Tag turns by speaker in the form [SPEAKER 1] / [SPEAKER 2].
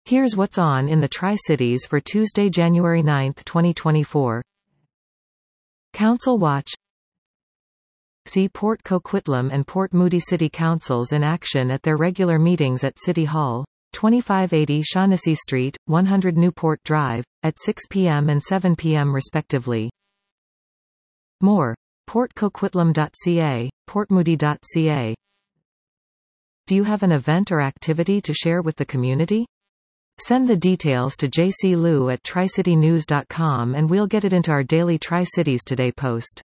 [SPEAKER 1] Here's what's on in the Tri-Cities for Tuesday, January 9, 2024. Council Watch. See Port Coquitlam and Port Moody City Councils in action at their regular meetings at City Hall, 2580 Shaughnessy Street, 100 Newport Drive, at 6 p.m. and 7 p.m. respectively. More. portcoquitlam.ca, portmoody.ca. Do you have an event or activity to share with the community? Send the details to jclou@tricitynews.com and we'll get it into our daily Tri-Cities Today post.